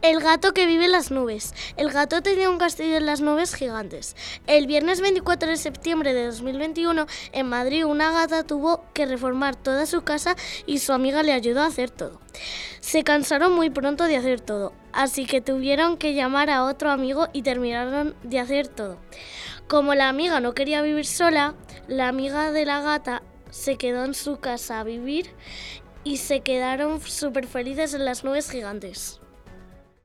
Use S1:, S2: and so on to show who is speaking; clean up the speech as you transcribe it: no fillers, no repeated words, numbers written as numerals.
S1: El gato que vive en las nubes. El gato tenía un castillo en las nubes gigantes. El viernes 24 de septiembre de 2021, en Madrid, una gata tuvo que reformar toda su casa y su amiga le ayudó a hacer todo. Se cansaron muy pronto de hacer todo, así que tuvieron que llamar a otro amigo y terminaron de hacer todo. Como la amiga no quería vivir sola, la amiga de la gata se quedó en su casa a vivir y se quedaron súper felices en las nubes gigantes.